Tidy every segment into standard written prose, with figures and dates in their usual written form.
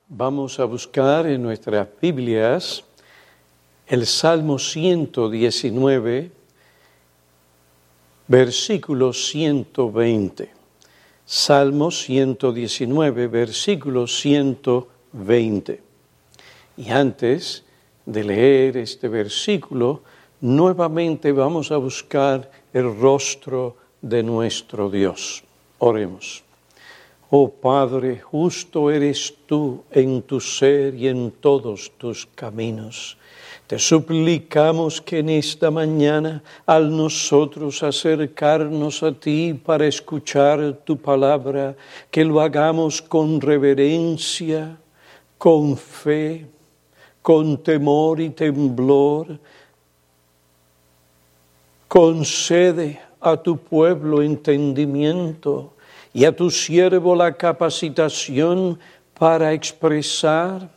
Vamos a buscar en nuestras Biblias el Salmo 119, versículo 120. Salmo 119, versículo 120. Y antes de leer este versículo, nuevamente vamos a buscar el rostro de nuestro Dios. Oremos. Oh Padre, justo eres tú en tu ser y en todos tus caminos. Te suplicamos que en esta mañana, al nosotros acercarnos a ti para escuchar tu palabra, que lo hagamos con reverencia, con fe, con temor y temblor. Concede a tu pueblo entendimiento y a tu siervo la capacitación para expresar,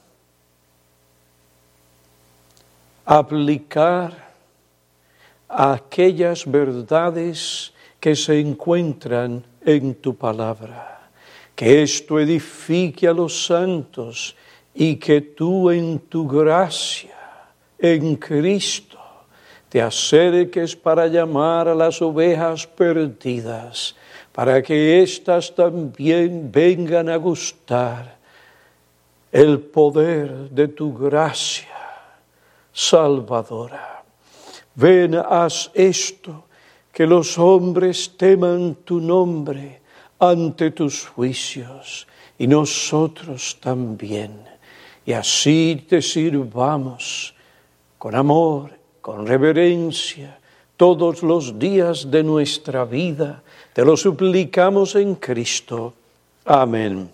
aplicar aquellas verdades que se encuentran en tu palabra. Que esto edifique a los santos y que tú en tu gracia, en Cristo, te acerques para llamar a las ovejas perdidas, para que éstas también vengan a gustar el poder de tu gracia salvadora. Ven, haz esto, que los hombres teman tu nombre ante tus juicios, y nosotros también. Y así te sirvamos con amor, con reverencia, todos los días de nuestra vida. Te lo suplicamos en Cristo. Amén.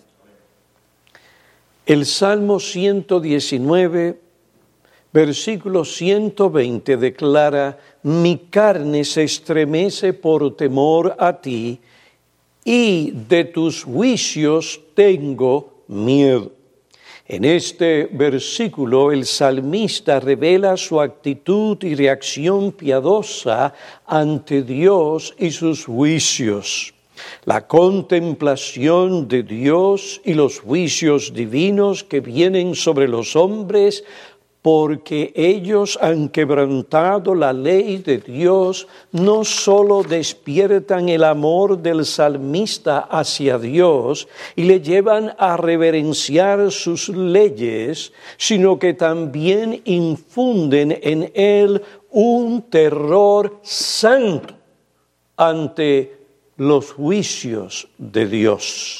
El Salmo 119, versículo 120 declara: mi carne se estremece por temor a ti, y de tus juicios tengo miedo. En este versículo el salmista revela su actitud y reacción piadosa ante Dios y sus juicios. La contemplación de Dios y los juicios divinos que vienen sobre los hombres porque ellos han quebrantado la ley de Dios, no solo despiertan el amor del salmista hacia Dios y le llevan a reverenciar sus leyes, sino que también infunden en él un terror santo ante los juicios de Dios.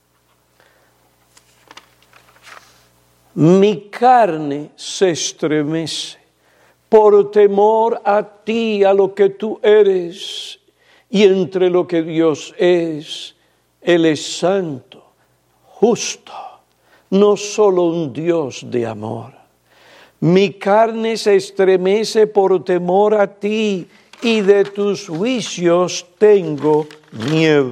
Mi carne se estremece por temor a ti, a lo que tú eres, y entre lo que Dios es, Él es santo, justo, no solo un Dios de amor. Mi carne se estremece por temor a ti, y de tus juicios tengo miedo.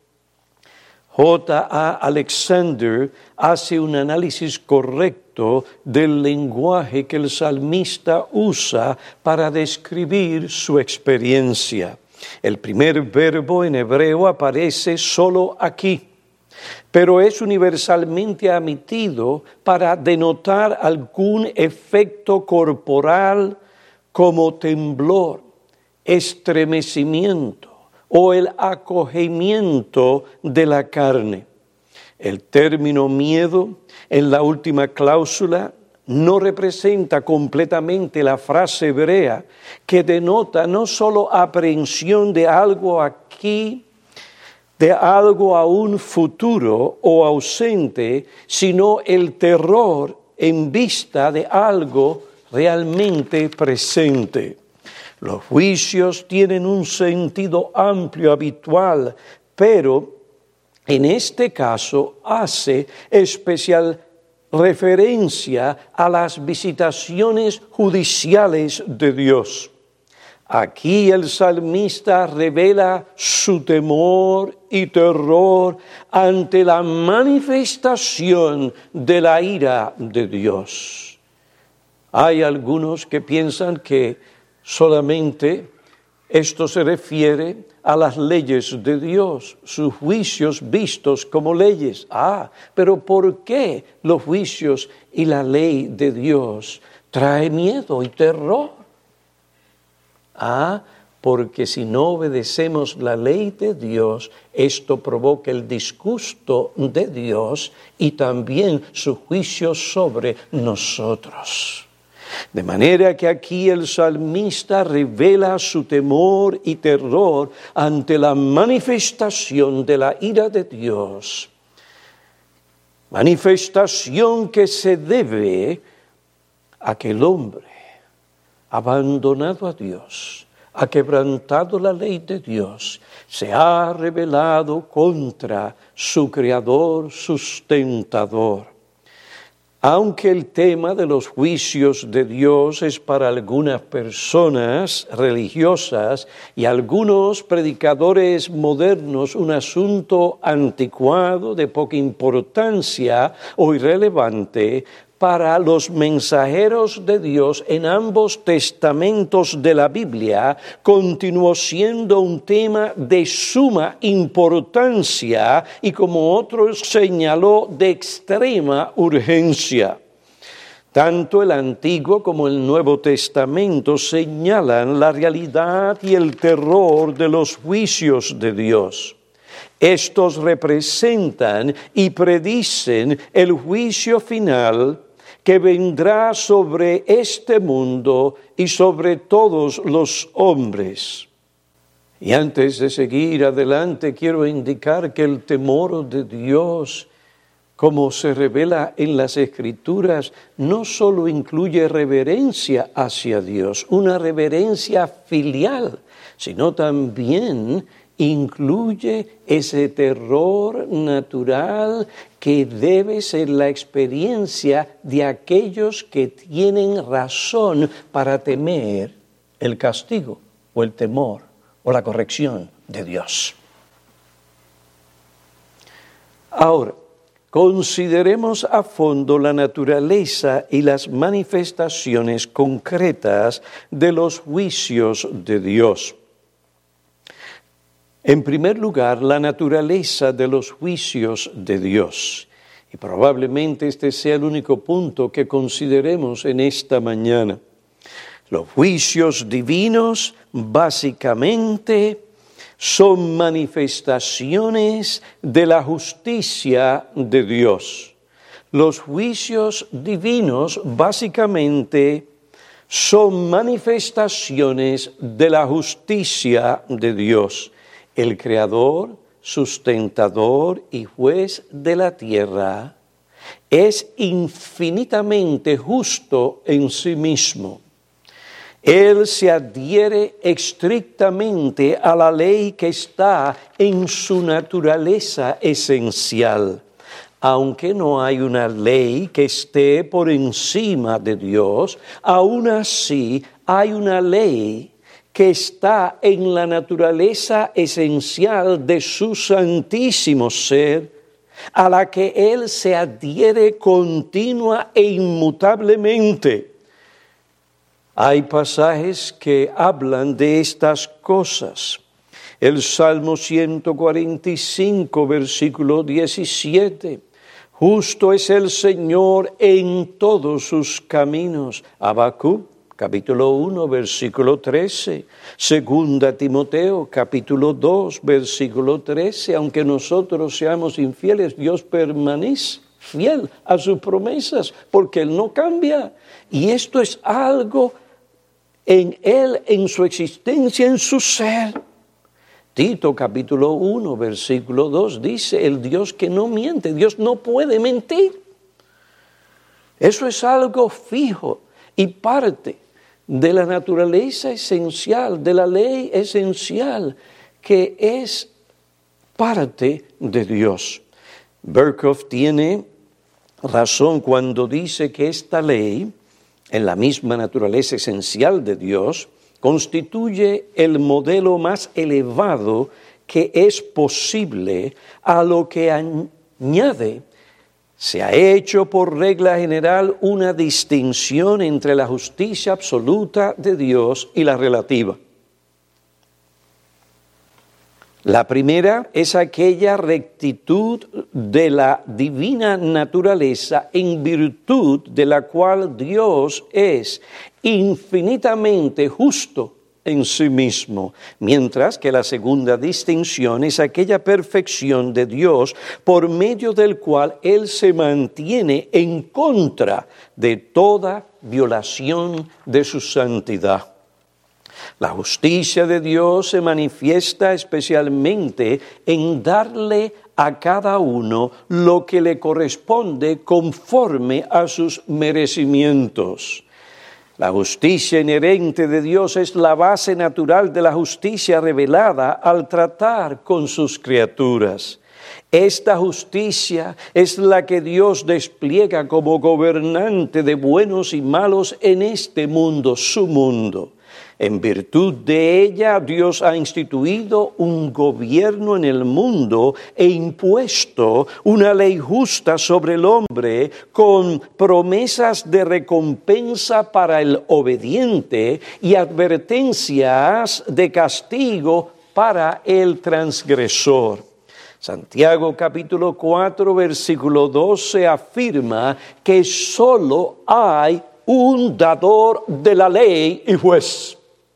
J.A. Alexander hace un análisis correcto del lenguaje que el salmista usa para describir su experiencia. El primer verbo en hebreo aparece solo aquí, pero es universalmente admitido para denotar algún efecto corporal como temblor, estremecimiento o el acogimiento de la carne. El término miedo en la última cláusula no representa completamente la frase hebrea que denota no solo aprehensión de algo aquí, de algo aún futuro o ausente, sino el terror en vista de algo realmente presente. Los juicios tienen un sentido amplio, habitual, pero en este caso hace especial referencia a las visitaciones judiciales de Dios. Aquí el salmista revela su temor y terror ante la manifestación de la ira de Dios. Hay algunos que piensan que solamente esto se refiere a las leyes de Dios, sus juicios vistos como leyes. Pero ¿por qué los juicios y la ley de Dios trae miedo y terror? Porque si no obedecemos la ley de Dios, esto provoca el disgusto de Dios y también su juicio sobre nosotros. De manera que aquí el salmista revela su temor y terror ante la manifestación de la ira de Dios. Manifestación que se debe a que el hombre, abandonado a Dios, ha quebrantado la ley de Dios, se ha rebelado contra su Creador sustentador. Aunque el tema de los juicios de Dios es para algunas personas religiosas y algunos predicadores modernos un asunto anticuado, de poca importancia o irrelevante, para los mensajeros de Dios en ambos testamentos de la Biblia, continuó siendo un tema de suma importancia y, como otro señaló, de extrema urgencia. Tanto el Antiguo como el Nuevo Testamento señalan la realidad y el terror de los juicios de Dios. Estos representan y predicen el juicio final que vendrá sobre este mundo y sobre todos los hombres. Y antes de seguir adelante, quiero indicar que el temor de Dios, como se revela en las Escrituras, no solo incluye reverencia hacia Dios, una reverencia filial, sino también incluye ese terror natural que debe ser la experiencia de aquellos que tienen razón para temer el castigo o el temor o la corrección de Dios. Ahora, consideremos a fondo la naturaleza y las manifestaciones concretas de los juicios de Dios. En primer lugar, la naturaleza de los juicios de Dios. Y probablemente este sea el único punto que consideremos en esta mañana. Los juicios divinos básicamente son manifestaciones de la justicia de Dios. Los juicios divinos básicamente son manifestaciones de la justicia de Dios. El Creador, sustentador y juez de la tierra, es infinitamente justo en sí mismo. Él se adhiere estrictamente a la ley que está en su naturaleza esencial. Aunque no hay una ley que esté por encima de Dios, aún así hay una ley que está en la naturaleza esencial de su santísimo ser, a la que Él se adhiere continua e inmutablemente. Hay pasajes que hablan de estas cosas. El Salmo 145, versículo 17. Justo es el Señor en todos sus caminos. Habacuc, capítulo 1, versículo 13. Segunda Timoteo, capítulo 2, versículo 13. Aunque nosotros seamos infieles, Dios permanece fiel a sus promesas, porque Él no cambia. Y esto es algo en Él, en su existencia, en su ser. Tito capítulo 1, versículo 2 dice, el Dios que no miente, Dios no puede mentir. Eso es algo fijo y parte de la naturaleza esencial, de la ley esencial, que es parte de Dios. Berkhoff tiene razón cuando dice que esta ley, en la misma naturaleza esencial de Dios, constituye el modelo más elevado que es posible, a lo que añade, se ha hecho por regla general una distinción entre la justicia absoluta de Dios y la relativa. La primera es aquella rectitud de la divina naturaleza en virtud de la cual Dios es infinitamente justo en sí mismo, mientras que la segunda distinción es aquella perfección de Dios por medio del cual Él se mantiene en contra de toda violación de su santidad. La justicia de Dios se manifiesta especialmente en darle a cada uno lo que le corresponde conforme a sus merecimientos. La justicia inherente de Dios es la base natural de la justicia revelada al tratar con sus criaturas. Esta justicia es la que Dios despliega como gobernante de buenos y malos en este mundo, su mundo. En virtud de ella, Dios ha instituido un gobierno en el mundo e impuesto una ley justa sobre el hombre con promesas de recompensa para el obediente y advertencias de castigo para el transgresor. Santiago capítulo 4, versículo 12 afirma que solo hay un dador de la ley y juez.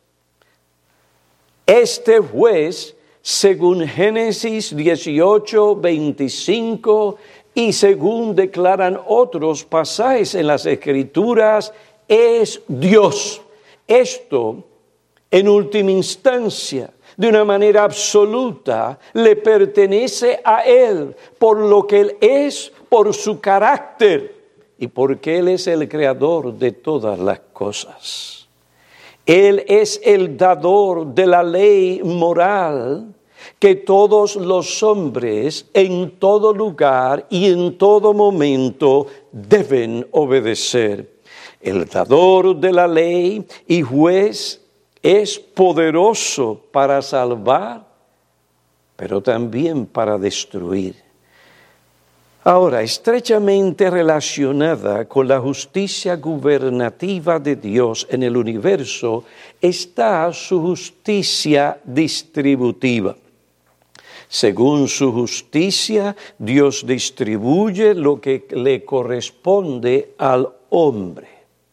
Este juez, según Génesis 18, 25 y según declaran otros pasajes en las Escrituras, es Dios. Esto, en última instancia, de una manera absoluta, le pertenece a Él, por lo que Él es, por su carácter y porque Él es el creador de todas las cosas. Él es el dador de la ley moral que todos los hombres en todo lugar y en todo momento deben obedecer. El dador de la ley y juez es poderoso para salvar, pero también para destruir. Ahora, estrechamente relacionada con la justicia gubernativa de Dios en el universo está su justicia distributiva. Según su justicia, Dios distribuye lo que le corresponde al hombre.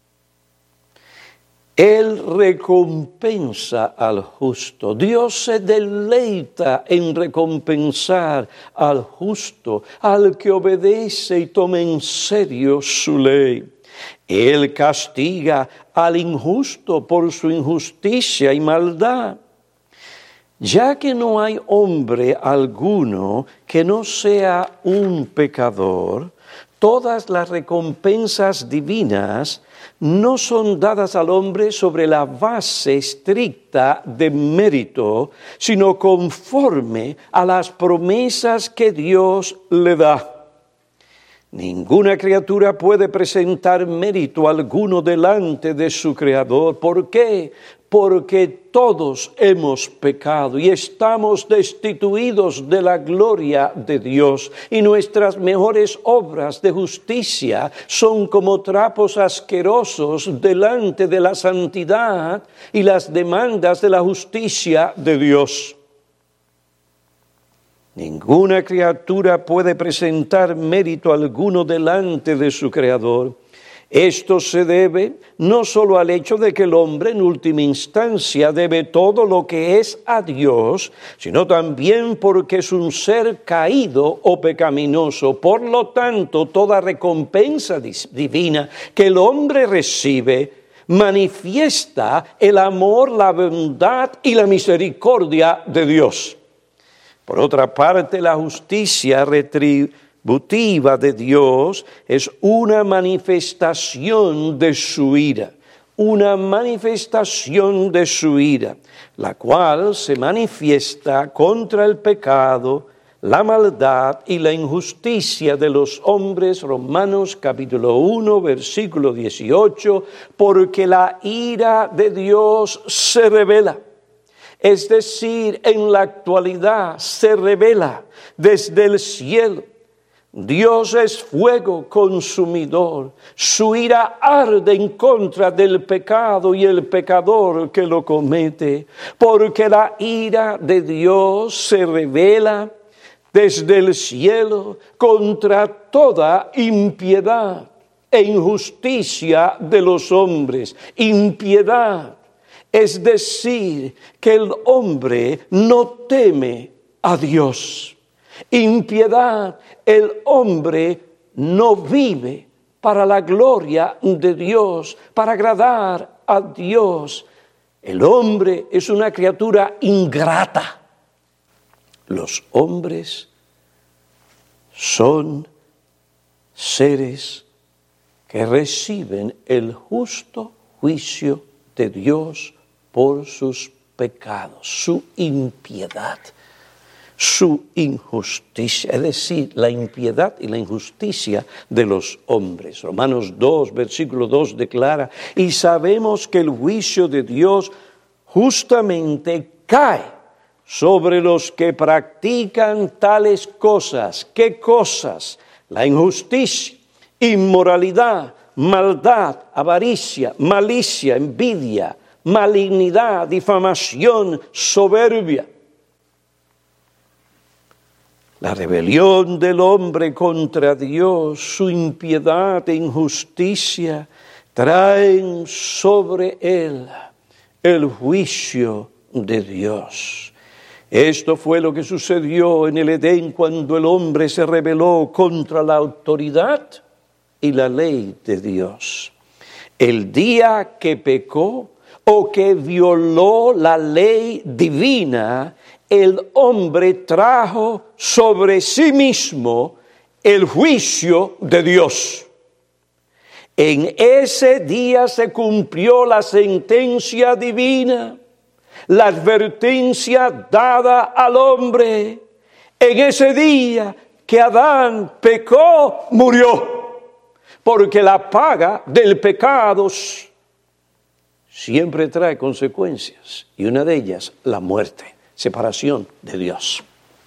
Él recompensa al justo. Dios se deleita en recompensar al justo, al que obedece y toma en serio su ley. Él castiga al injusto por su injusticia y maldad. Ya que no hay hombre alguno que no sea un pecador, todas las recompensas divinas no son dadas al hombre sobre la base estricta de mérito, sino conforme a las promesas que Dios le da. Ninguna criatura puede presentar mérito alguno delante de su Creador. ¿Por qué? Porque todos hemos pecado y estamos destituidos de la gloria de Dios, y nuestras mejores obras de justicia son como trapos asquerosos delante de la santidad y las demandas de la justicia de Dios. Ninguna criatura puede presentar mérito alguno delante de su Creador. Esto se debe no solo al hecho de que el hombre en última instancia debe todo lo que es a Dios, sino también porque es un ser caído o pecaminoso. Por lo tanto, toda recompensa divina que el hombre recibe manifiesta el amor, la bondad y la misericordia de Dios. Por otra parte, la justicia retributiva de Dios es una manifestación de su ira, la cual se manifiesta contra el pecado, la maldad y la injusticia de los hombres. Romanos capítulo 1, versículo 18, porque la ira de Dios se revela. Es decir, en la actualidad se revela desde el cielo Dios es fuego consumidor. Su ira arde en contra del pecado y el pecador que lo comete, porque la ira de Dios se revela desde el cielo contra toda impiedad e injusticia de los hombres. Impiedad, es decir, que el hombre no teme a Dios. Impiedad, el hombre no vive para la gloria de Dios, para agradar a Dios. El hombre es una criatura ingrata. Los hombres son seres que reciben el justo juicio de Dios por sus pecados, su impiedad, su injusticia, es decir, la impiedad y la injusticia de los hombres. Romanos 2, versículo 2 declara, y sabemos que el juicio de Dios justamente cae sobre los que practican tales cosas. ¿Qué cosas? La injusticia, inmoralidad, maldad, avaricia, malicia, envidia, malignidad, difamación, soberbia. La rebelión del hombre contra Dios, su impiedad e injusticia, traen sobre él el juicio de Dios. Esto fue lo que sucedió en el Edén cuando el hombre se rebeló contra la autoridad y la ley de Dios. El día que pecó o que violó la ley divina, el hombre trajo sobre sí mismo el juicio de Dios. En ese día se cumplió la sentencia divina, la advertencia dada al hombre. En ese día que Adán pecó, murió, porque la paga del pecado siempre trae consecuencias, y una de ellas, la muerte, separación de Dios.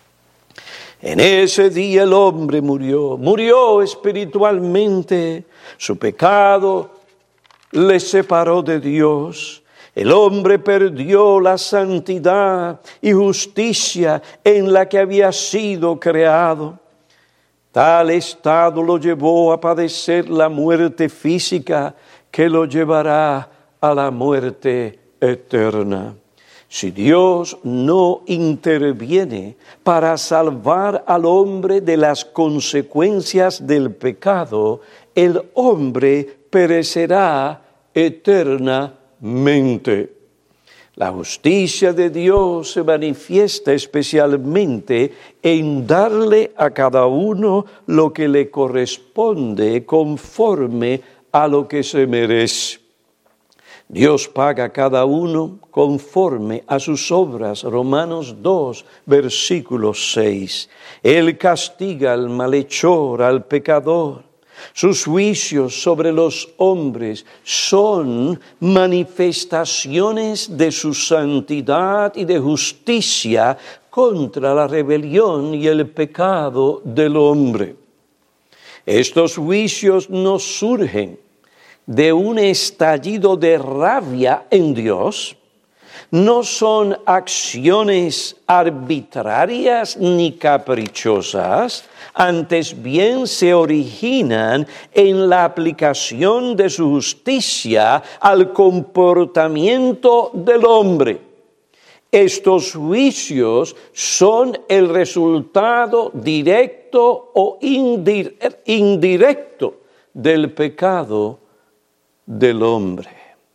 En ese día el hombre murió espiritualmente, su pecado le separó de Dios. El hombre perdió la santidad y justicia en la que había sido creado. Tal estado lo llevó a padecer la muerte física que lo llevará a la muerte eterna. Si Dios no interviene para salvar al hombre de las consecuencias del pecado, el hombre perecerá eternamente. La justicia de Dios se manifiesta especialmente en darle a cada uno lo que le corresponde conforme a lo que se merece. Dios paga a cada uno conforme a sus obras. Romanos 2, versículo 6. Él castiga al malhechor, al pecador. Sus juicios sobre los hombres son manifestaciones de su santidad y de justicia contra la rebelión y el pecado del hombre. Estos juicios no surgen de un estallido de rabia en Dios, no son acciones arbitrarias ni caprichosas, antes bien se originan en la aplicación de su justicia al comportamiento del hombre. Estos juicios son el resultado directo o indirecto del pecado del hombre.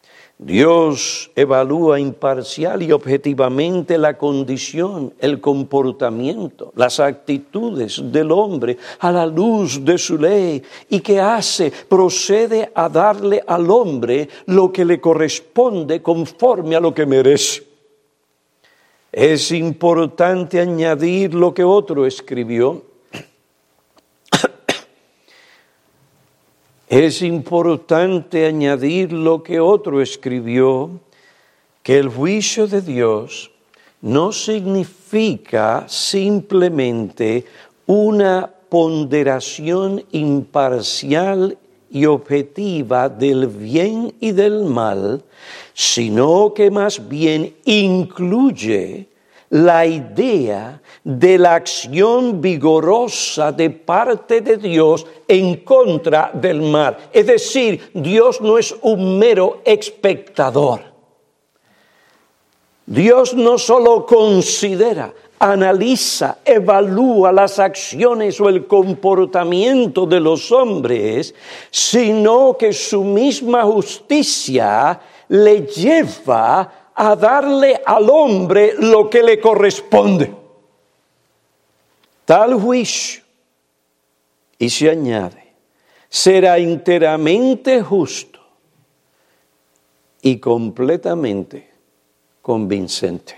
Dios evalúa imparcial y objetivamente la condición, el comportamiento, las actitudes del hombre a la luz de su ley. ¿Y qué hace? Procede a darle al hombre lo que le corresponde conforme a lo que merece. Es importante añadir lo que otro escribió. Es importante añadir lo que otro escribió, que el juicio de Dios no significa simplemente una ponderación imparcial y objetiva del bien y del mal, sino que más bien incluye la idea de la acción vigorosa de parte de Dios en contra del mal. Es decir, Dios no es un mero espectador. Dios no solo considera, analiza, evalúa las acciones o el comportamiento de los hombres, sino que su misma justicia le lleva a darle al hombre lo que le corresponde. Tal juicio, y se añade, será enteramente justo y completamente convincente.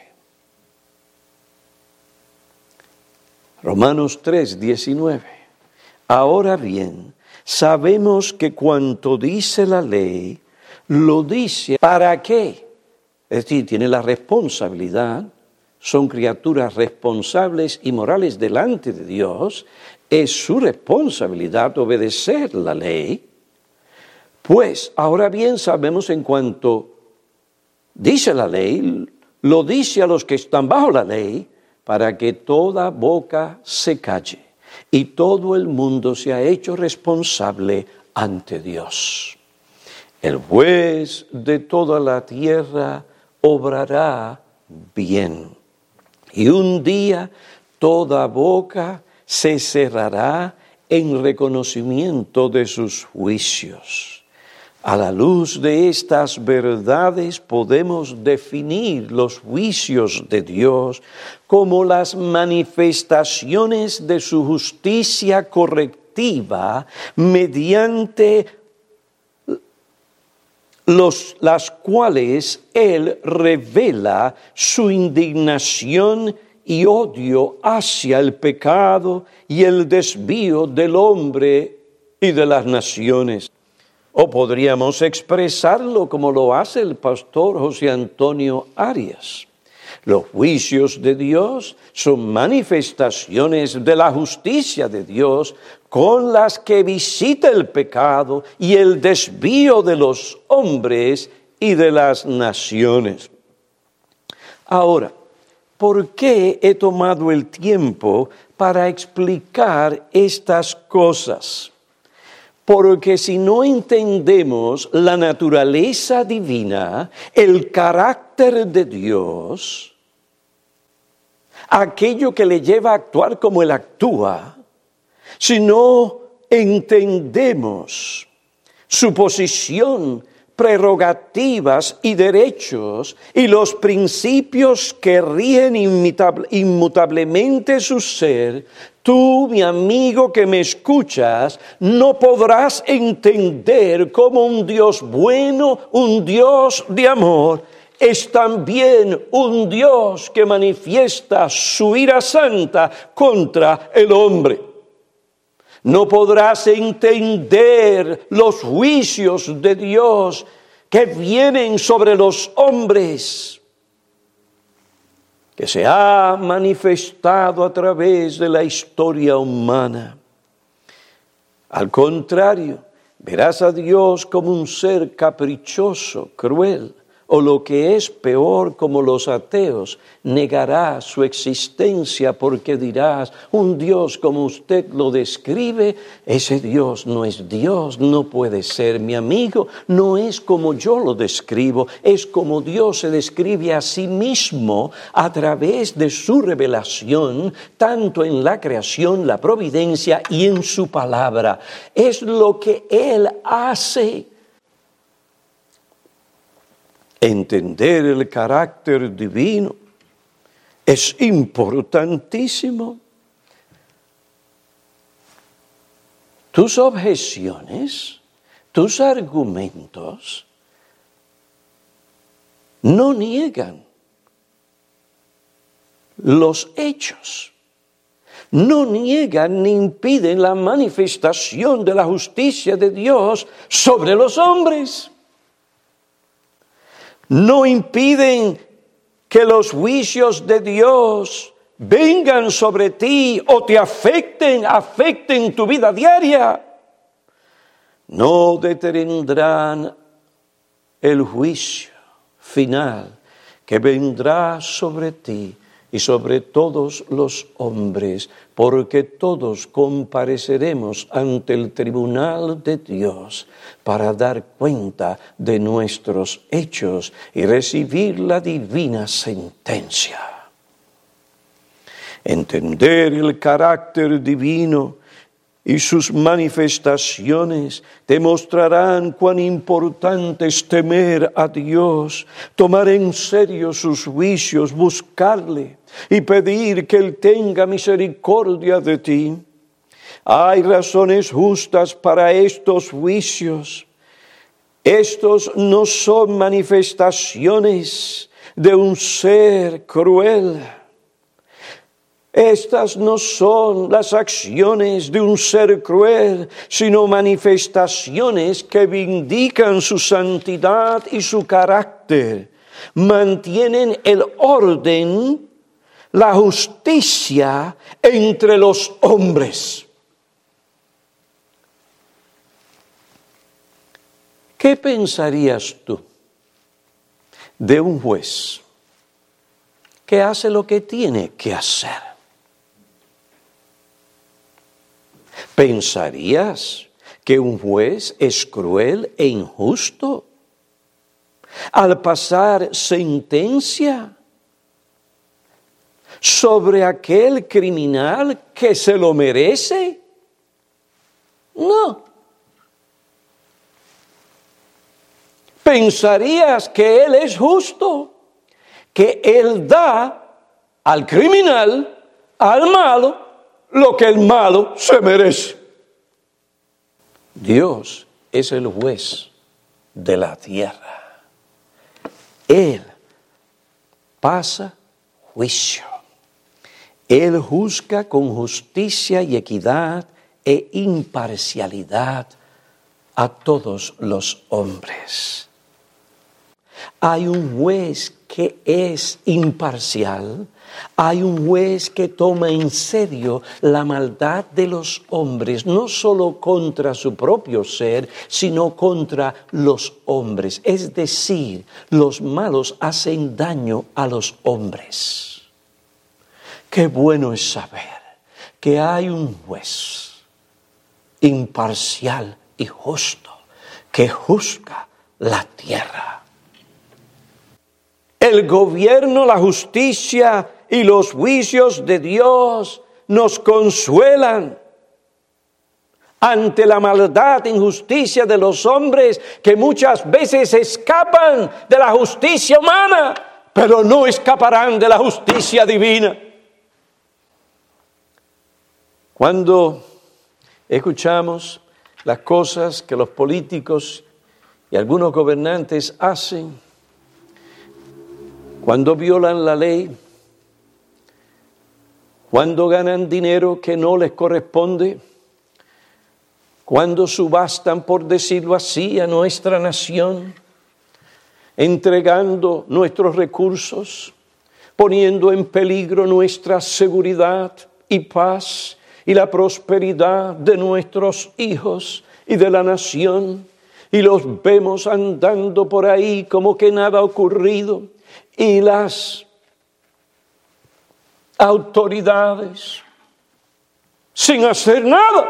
Romanos 3:19. Ahora bien, sabemos que cuanto dice la ley, lo dice ¿para qué? Es decir, tiene la responsabilidad, son criaturas responsables y morales delante de Dios, es su responsabilidad obedecer la ley. Pues, ahora bien sabemos en cuanto dice la ley, lo dice a los que están bajo la ley, para que toda boca se calle y todo el mundo sea hecho responsable ante Dios. El juez de toda la tierra obrará bien. Y un día toda boca se cerrará en reconocimiento de sus juicios. A la luz de estas verdades podemos definir los juicios de Dios como las manifestaciones de su justicia correctiva mediante las cuales Él revela su indignación y odio hacia el pecado y el desvío del hombre y de las naciones. O podríamos expresarlo como lo hace el pastor José Antonio Arias. Los juicios de Dios son manifestaciones de la justicia de Dios con las que visita el pecado y el desvío de los hombres y de las naciones. Ahora, ¿por qué he tomado el tiempo para explicar estas cosas? Porque si no entendemos la naturaleza divina, el carácter de Dios, aquello que le lleva a actuar como Él actúa, si no entendemos su posición, prerrogativas y derechos y los principios que rigen inmutablemente su ser, tú, mi amigo que me escuchas, no podrás entender cómo un Dios bueno, un Dios de amor, es también un Dios que manifiesta su ira santa contra el hombre. No podrás entender los juicios de Dios que vienen sobre los hombres, que se ha manifestado a través de la historia humana. Al contrario, verás a Dios como un ser caprichoso, cruel, o lo que es peor, como los ateos, negarás su existencia porque dirás, un Dios como usted lo describe, ese Dios no es Dios, no puede ser mi amigo, no es como yo lo describo, es como Dios se describe a sí mismo a través de su revelación, tanto en la creación, la providencia y en su palabra. Es lo que Él hace. Entender el carácter divino es importantísimo. Tus objeciones, tus argumentos no niegan los hechos, no niegan ni impiden la manifestación de la justicia de Dios sobre los hombres. No impiden que los juicios de Dios vengan sobre ti o te afecten tu vida diaria, no detendrán el juicio final que vendrá sobre ti y sobre todos los hombres, porque todos compareceremos ante el tribunal de Dios para dar cuenta de nuestros hechos y recibir la divina sentencia. Entender el carácter divino y sus manifestaciones te mostrarán cuán importante es temer a Dios, tomar en serio sus juicios, buscarle y pedir que Él tenga misericordia de ti. Hay razones justas para estos juicios. Estos no son manifestaciones de un ser cruel. Estas no son las acciones de un ser cruel, sino manifestaciones que vindican su santidad y su carácter. Mantienen el orden, la justicia entre los hombres. ¿Qué pensarías tú de un juez que hace lo que tiene que hacer? ¿Pensarías que un juez es cruel e injusto al pasar sentencia sobre aquel criminal que se lo merece? No. ¿Pensarías que Él es justo? Que Él da al criminal, al malo, lo que el malo se merece. Dios es el juez de la tierra. Él pasa juicio. Él juzga con justicia y equidad e imparcialidad a todos los hombres. Hay un juez que es imparcial, hay un juez que toma en serio la maldad de los hombres, no solo contra su propio ser, sino contra los hombres. Es decir, los malos hacen daño a los hombres. Qué bueno es saber que hay un juez imparcial y justo que juzga la tierra. El gobierno, la justicia y los juicios de Dios nos consuelan ante la maldad e injusticia de los hombres que muchas veces escapan de la justicia humana, pero no escaparán de la justicia divina. Cuando escuchamos las cosas que los políticos y algunos gobernantes hacen, cuando violan la ley, cuando ganan dinero que no les corresponde, cuando subastan, por decirlo así, a nuestra nación, entregando nuestros recursos, poniendo en peligro nuestra seguridad y paz y la prosperidad de nuestros hijos y de la nación, y los vemos andando por ahí como que nada ha ocurrido. Y las autoridades sin hacer nada.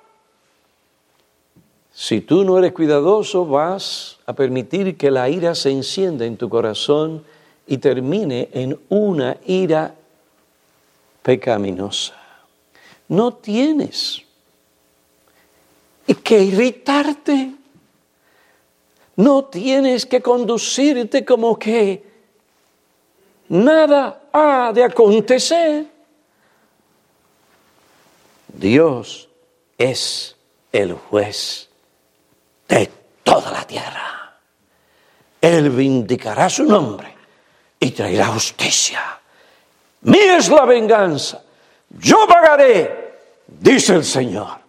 Si tú no eres cuidadoso, vas a permitir que la ira se encienda en tu corazón y termine en una ira pecaminosa. No tienes que irritarte. No tienes que conducirte como que nada ha de acontecer. Dios es el juez de toda la tierra. Él vindicará su nombre y traerá justicia. Mía es la venganza, yo pagaré, dice el Señor.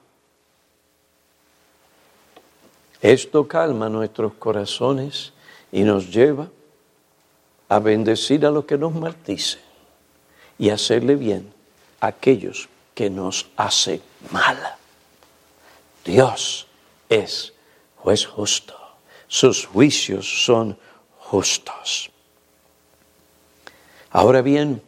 Esto calma nuestros corazones y nos lleva a bendecir a los que nos maldicen y hacerle bien a aquellos que nos hacen mal. Dios es juez justo, sus juicios son justos. Ahora bien,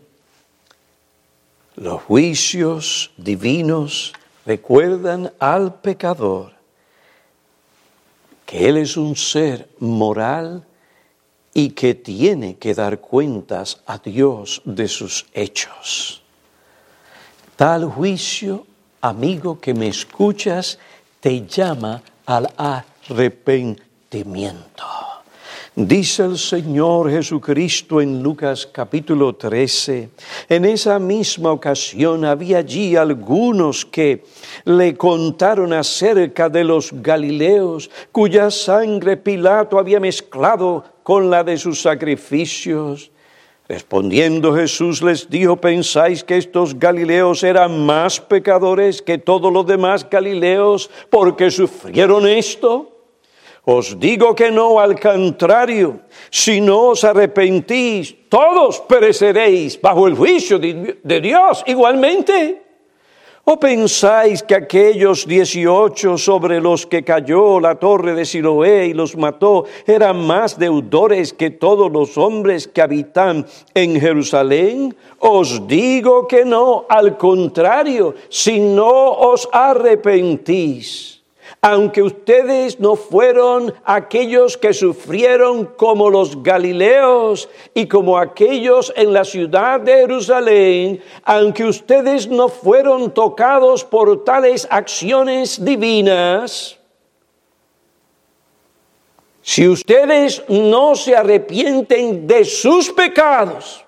los juicios divinos recuerdan al pecador que él es un ser moral y que tiene que dar cuentas a Dios de sus hechos. Tal juicio, amigo que me escuchas, te llama al arrepentimiento. Dice el Señor Jesucristo en Lucas capítulo 13, en esa misma ocasión había allí algunos que le contaron acerca de los Galileos, cuya sangre Pilato había mezclado con la de sus sacrificios. Respondiendo Jesús les dijo, ¿pensáis que estos Galileos eran más pecadores que todos los demás Galileos porque sufrieron esto? Os digo que no, al contrario, si no os arrepentís, todos pereceréis bajo el juicio de Dios igualmente. ¿O pensáis que aquellos 18 sobre los que cayó la torre de Siloé y los mató eran más deudores que todos los hombres que habitan en Jerusalén? Os digo que no, al contrario, si no os arrepentís. Aunque ustedes no fueron aquellos que sufrieron como los Galileos y como aquellos en la ciudad de Jerusalén, aunque ustedes no fueron tocados por tales acciones divinas, si ustedes no se arrepienten de sus pecados,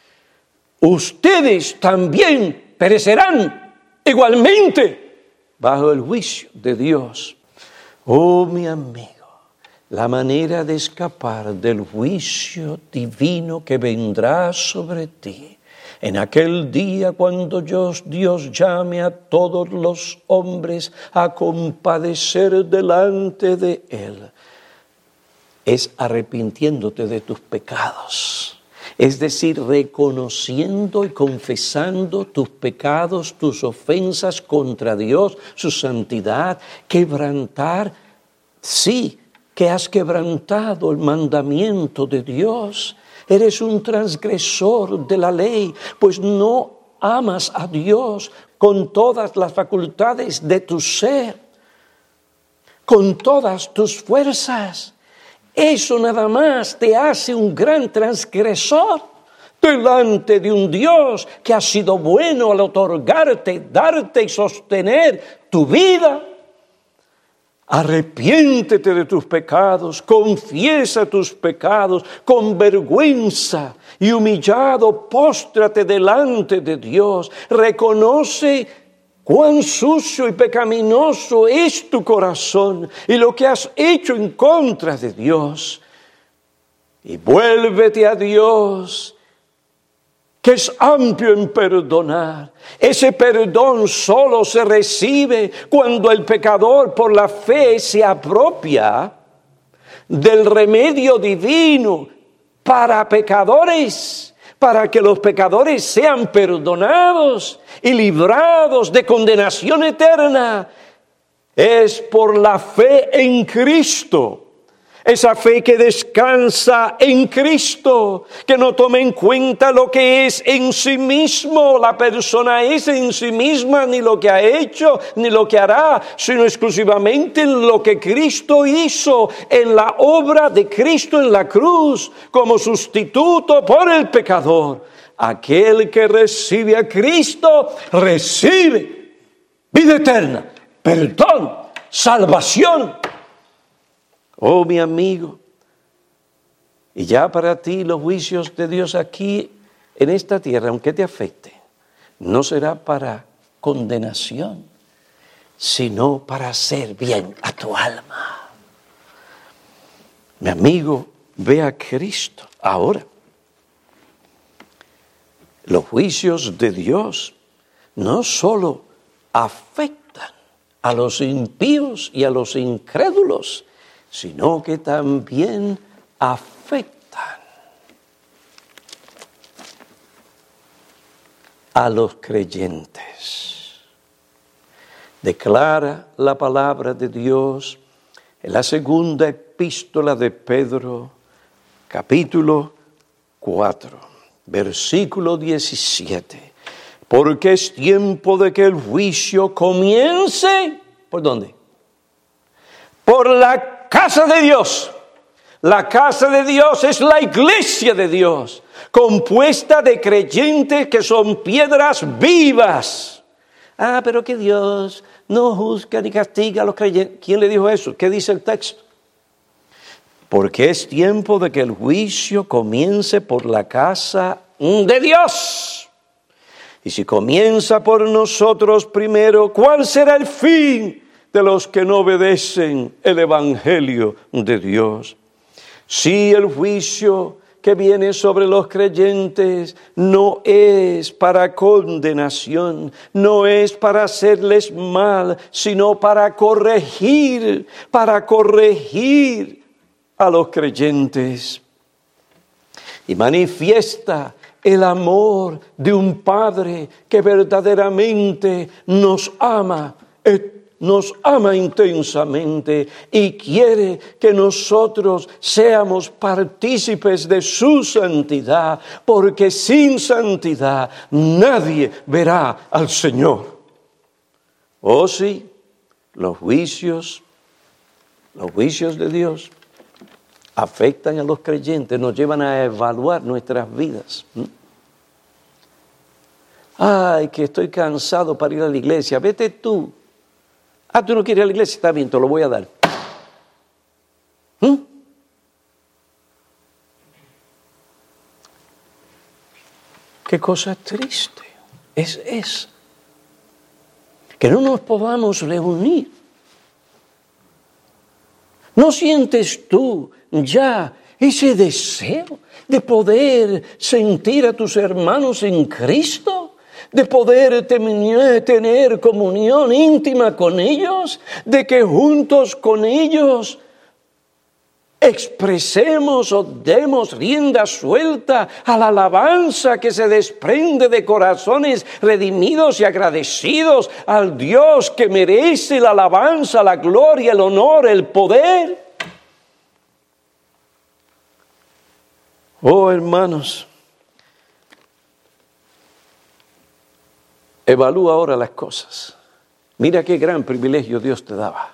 ustedes también perecerán igualmente bajo el juicio de Dios. Oh, mi amigo, la manera de escapar del juicio divino que vendrá sobre ti en aquel día cuando Dios llame a todos los hombres a compadecer delante de Él, es arrepintiéndote de tus pecados. Es decir, reconociendo y confesando tus pecados, tus ofensas contra Dios, su santidad, quebrantar, sí, que has quebrantado el mandamiento de Dios. Eres un transgresor de la ley, pues no amas a Dios con todas las facultades de tu ser, con todas tus fuerzas. Eso nada más te hace un gran transgresor delante de un Dios que ha sido bueno al otorgarte, darte y sostener tu vida. Arrepiéntete de tus pecados, confiesa tus pecados con vergüenza y humillado, póstrate delante de Dios, reconoce cuán sucio y pecaminoso es tu corazón y lo que has hecho en contra de Dios. Y vuélvete a Dios, que es amplio en perdonar. Ese perdón solo se recibe cuando el pecador por la fe se apropia del remedio divino para pecadores, para que los pecadores sean perdonados y librados de condenación eterna. Es por la fe en Cristo. Esa fe que descansa en Cristo, que no toma en cuenta lo que es en sí mismo, la persona es en sí misma, ni lo que ha hecho, ni lo que hará, sino exclusivamente en lo que Cristo hizo, en la obra de Cristo en la cruz, como sustituto por el pecador. Aquel que recibe a Cristo, recibe vida eterna, perdón, salvación. Oh, mi amigo, y ya para ti los juicios de Dios aquí en esta tierra, aunque te afecte, no será para condenación, sino para hacer bien a tu alma. Mi amigo, ve a Cristo ahora. Los juicios de Dios no solo afectan a los impíos y a los incrédulos, sino que también afectan a los creyentes. Declara la palabra de Dios en la segunda epístola de Pedro, capítulo 4, versículo 17. Porque es tiempo de que el juicio comience, ¿por dónde? Por la casa de Dios. La casa de Dios es la iglesia de Dios, compuesta de creyentes que son piedras vivas. Pero que Dios no juzga ni castiga a los creyentes. ¿Quién le dijo eso? ¿Qué dice el texto? Porque es tiempo de que el juicio comience por la casa de Dios. Y si comienza por nosotros primero, ¿cuál será el fin de los que no obedecen el evangelio de Dios? Si el juicio que viene sobre los creyentes no es para condenación, no es para hacerles mal, sino para corregir a los creyentes. Y manifiesta el amor de un Padre que verdaderamente nos ama intensamente y quiere que nosotros seamos partícipes de su santidad, porque sin santidad nadie verá al Señor. Oh sí, los juicios de Dios afectan a los creyentes, nos llevan a evaluar nuestras vidas. Ay, que estoy cansado para ir a la iglesia. Vete tú. Tú no quieres ir a la iglesia, está bien, te lo voy a dar. Qué cosa triste es esa. Que no nos podamos reunir. ¿No sientes tú ya ese deseo de poder sentir a tus hermanos en Cristo? De poder tener comunión íntima con ellos, de que juntos con ellos expresemos o demos rienda suelta a la alabanza que se desprende de corazones redimidos y agradecidos al Dios que merece la alabanza, la gloria, el honor, el poder. Oh, hermanos, evalúa ahora las cosas. Mira qué gran privilegio Dios te daba.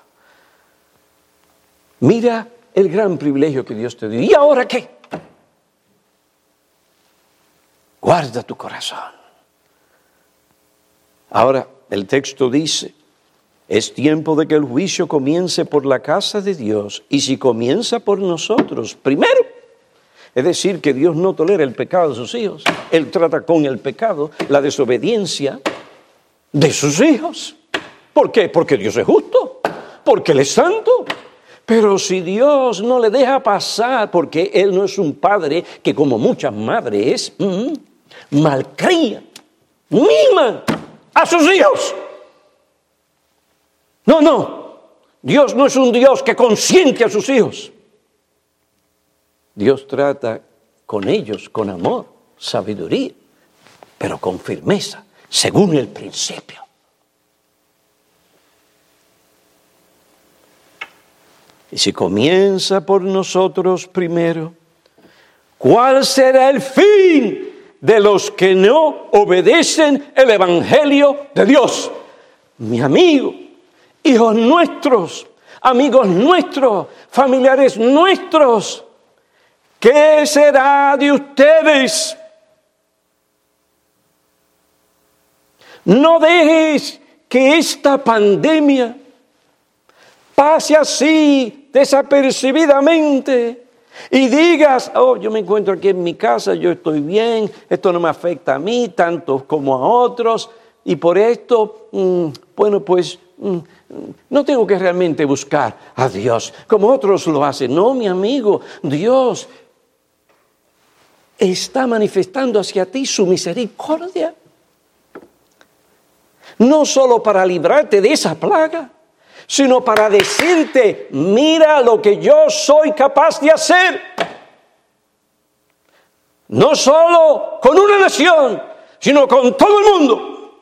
Mira el gran privilegio que Dios te dio. ¿Y ahora qué? Guarda tu corazón. Ahora, el texto dice, es tiempo de que el juicio comience por la casa de Dios. Y si comienza por nosotros, primero, es decir, que Dios no tolera el pecado de sus hijos. Él trata con el pecado, la desobediencia de sus hijos. ¿Por qué? Porque Dios es justo, porque Él es santo. Pero si Dios no le deja pasar, porque Él no es un padre que como muchas madres malcría, mima a sus hijos. No, Dios no es un Dios que consiente a sus hijos. Dios trata con ellos con amor, sabiduría, pero con firmeza, según el principio. Y si comienza por nosotros primero, ¿cuál será el fin de los que no obedecen el evangelio de Dios? Mi amigo, hijos nuestros, amigos nuestros, familiares nuestros, ¿qué será de ustedes? No dejes que esta pandemia pase así desapercibidamente y digas, yo me encuentro aquí en mi casa, yo estoy bien, esto no me afecta a mí tanto como a otros y por esto, no tengo que realmente buscar a Dios como otros lo hacen. No, mi amigo, Dios está manifestando hacia ti su misericordia. No solo para librarte de esa plaga, sino para decirte, mira lo que yo soy capaz de hacer. No solo con una nación, sino con todo el mundo.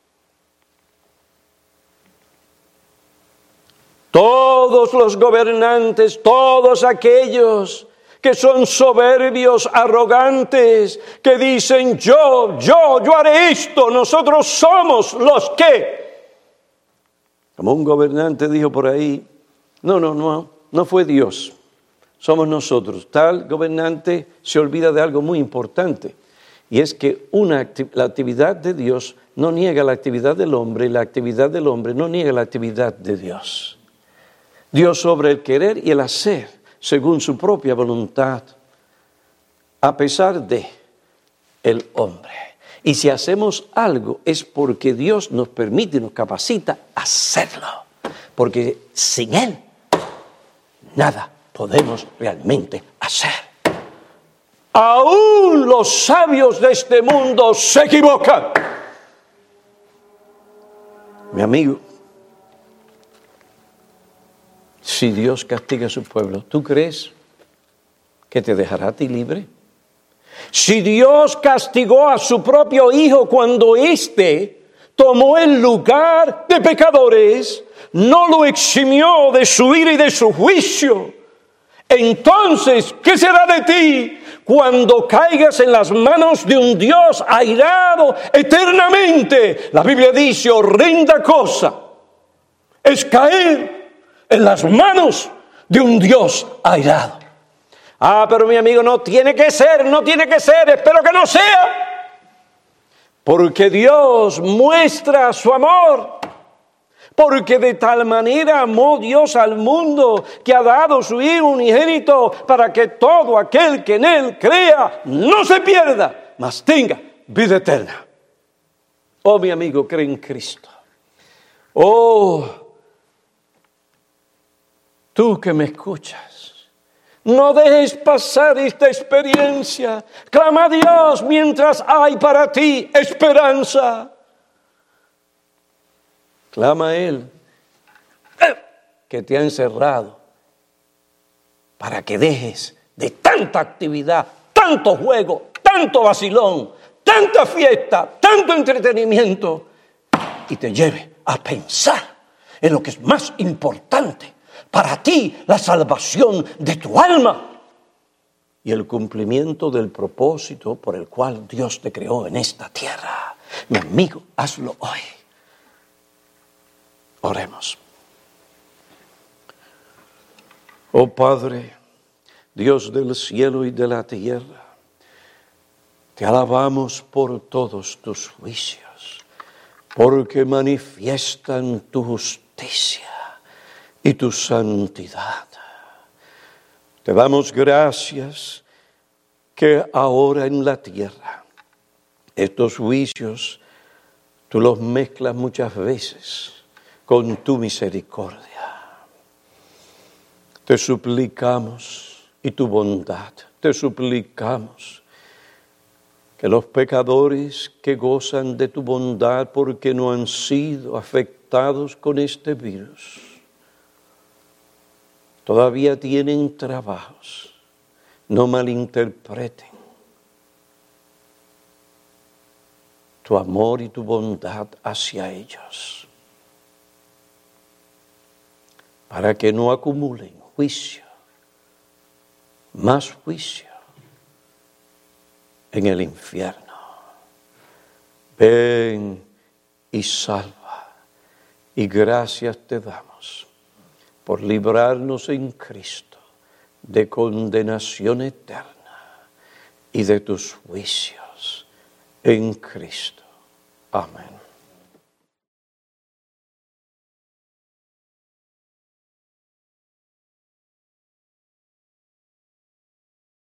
Todos los gobernantes, todos aquellos que son soberbios, arrogantes, que dicen yo haré esto, nosotros somos los que. Como un gobernante dijo por ahí, no fue Dios, somos nosotros. Tal gobernante se olvida de algo muy importante, y es que la actividad de Dios no niega la actividad del hombre, y la actividad del hombre no niega la actividad de Dios. Dios sobre el querer y el hacer, según su propia voluntad, a pesar de el hombre. Y si hacemos algo es porque Dios nos permite y nos capacita a hacerlo, porque sin Él nada podemos realmente hacer. Aún los sabios de este mundo se equivocan. Mi amigo, si Dios castiga a su pueblo, ¿tú crees que te dejará a ti libre? Si Dios castigó a su propio Hijo cuando éste tomó el lugar de pecadores, no lo eximió de su ira y de su juicio, entonces, ¿qué será de ti cuando caigas en las manos de un Dios airado eternamente? La Biblia dice, horrenda cosa es caer en las manos de un Dios airado. Pero mi amigo, no tiene que ser, espero que no sea. Porque Dios muestra su amor. Porque de tal manera amó Dios al mundo que ha dado su Hijo unigénito para que todo aquel que en Él crea no se pierda, mas tenga vida eterna. Oh, mi amigo, cree en Cristo. Oh, tú que me escuchas, no dejes pasar esta experiencia. Clama a Dios mientras hay para ti esperanza. Clama a Él que te ha encerrado para que dejes de tanta actividad, tanto juego, tanto vacilón, tanta fiesta, tanto entretenimiento y te lleve a pensar en lo que es más importante para ti, la salvación de tu alma y el cumplimiento del propósito por el cual Dios te creó en esta tierra. Mi amigo, hazlo hoy. Oremos. Oh Padre, Dios del cielo y de la tierra, te alabamos por todos tus juicios, porque manifiestan tu justicia y tu santidad. Te damos gracias que ahora en la tierra estos juicios tú los mezclas muchas veces con tu misericordia. Te suplicamos y tu bondad, te suplicamos que los pecadores que gozan de tu bondad porque no han sido afectados con este virus, todavía tienen trabajos, no malinterpreten tu amor y tu bondad hacia ellos, para que no acumulen juicio, más juicio en el infierno. Ven y salva, y gracias te damos por librarnos en Cristo de condenación eterna y de tus juicios en Cristo. Amén.